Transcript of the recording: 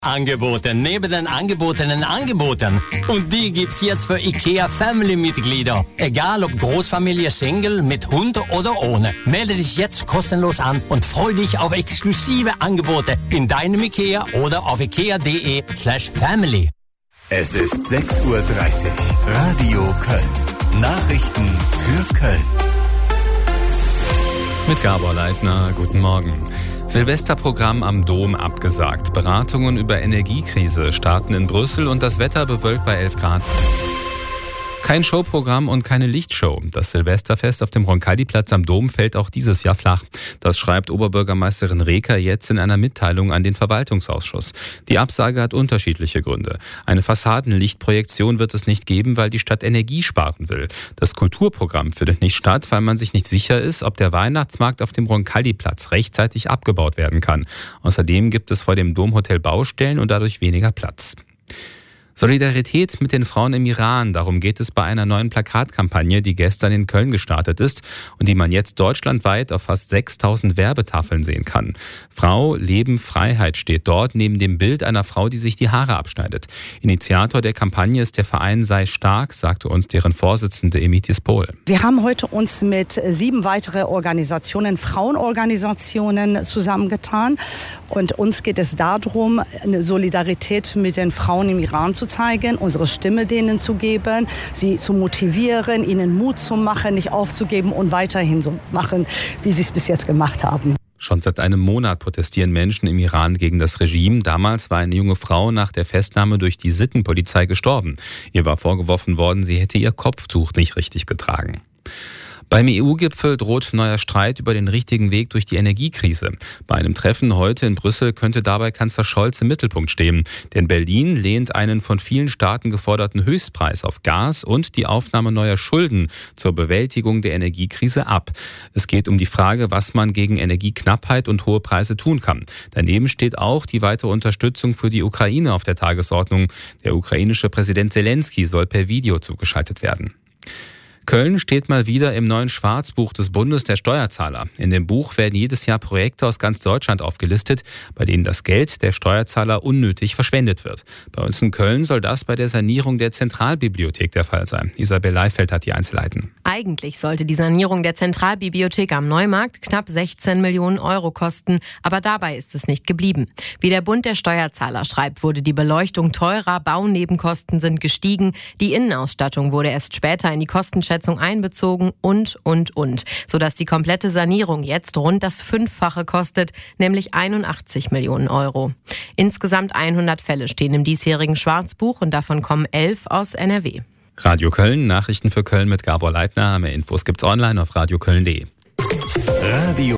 Angebote neben den angebotenen Angeboten. Und die gibt's jetzt für IKEA Family-Mitglieder. Egal ob Großfamilie, Single, mit Hund oder ohne. Melde dich jetzt kostenlos an und freu dich auf exklusive Angebote in deinem IKEA oder auf ikea.de/family. Es ist 6:30 Uhr. Radio Köln. Nachrichten für Köln. Mit Gabor Leitner, guten Morgen. Silvesterprogramm am Dom abgesagt. Beratungen über Energiekrise starten in Brüssel und das Wetter bewölkt bei 11 Grad. Kein Showprogramm und keine Lichtshow. Das Silvesterfest auf dem Roncalli-Platz am Dom fällt auch dieses Jahr flach. Das schreibt Oberbürgermeisterin Reker jetzt in einer Mitteilung an den Verwaltungsausschuss. Die Absage hat unterschiedliche Gründe. Eine Fassadenlichtprojektion wird es nicht geben, weil die Stadt Energie sparen will. Das Kulturprogramm findet nicht statt, weil man sich nicht sicher ist, ob der Weihnachtsmarkt auf dem Roncalli-Platz rechtzeitig abgebaut werden kann. Außerdem gibt es vor dem Domhotel Baustellen und dadurch weniger Platz. Solidarität mit den Frauen im Iran, darum geht es bei einer neuen Plakatkampagne, die gestern in Köln gestartet ist und die man jetzt deutschlandweit auf fast 6.000 Werbetafeln sehen kann. Frau, Leben, Freiheit steht dort neben dem Bild einer Frau, die sich die Haare abschneidet. Initiator der Kampagne ist der Verein Sei Stark, sagte uns deren Vorsitzende Emitis Pohl. Wir haben heute uns mit 7 weiteren Organisationen, Frauenorganisationen zusammengetan und uns geht es darum, eine Solidarität mit den Frauen im Iran zu zeigen, unsere Stimme denen zu geben, sie zu motivieren, ihnen Mut zu machen, nicht aufzugeben und weiterhin so machen, wie sie es bis jetzt gemacht haben. Schon seit einem Monat protestieren Menschen im Iran gegen das Regime. Damals war eine junge Frau nach der Festnahme durch die Sittenpolizei gestorben. Ihr war vorgeworfen worden, sie hätte ihr Kopftuch nicht richtig getragen. Beim EU-Gipfel droht neuer Streit über den richtigen Weg durch die Energiekrise. Bei einem Treffen heute in Brüssel könnte dabei Kanzler Scholz im Mittelpunkt stehen. Denn Berlin lehnt einen von vielen Staaten geforderten Höchstpreis auf Gas und die Aufnahme neuer Schulden zur Bewältigung der Energiekrise ab. Es geht um die Frage, was man gegen Energieknappheit und hohe Preise tun kann. Daneben steht auch die weitere Unterstützung für die Ukraine auf der Tagesordnung. Der ukrainische Präsident Zelensky soll per Video zugeschaltet werden. Köln steht mal wieder im neuen Schwarzbuch des Bundes der Steuerzahler. In dem Buch werden jedes Jahr Projekte aus ganz Deutschland aufgelistet, bei denen das Geld der Steuerzahler unnötig verschwendet wird. Bei uns in Köln soll das bei der Sanierung der Zentralbibliothek der Fall sein. Isabel Leifeld hat die Einzelheiten. Eigentlich sollte die Sanierung der Zentralbibliothek am Neumarkt knapp 16 Millionen Euro kosten, aber dabei ist es nicht geblieben. Wie der Bund der Steuerzahler schreibt, wurde die Beleuchtung teurer, Baunebenkosten sind gestiegen, die Innenausstattung wurde erst später in die Kostenschätzung einbezogen und, sodass die komplette Sanierung jetzt rund das 5-fache kostet, nämlich 81 Millionen Euro. Insgesamt 100 Fälle stehen im diesjährigen Schwarzbuch und davon kommen 11 aus NRW. Radio Köln, Nachrichten für Köln mit Gabor Leitner. Mehr Infos gibt's online auf radioköln.de. Radio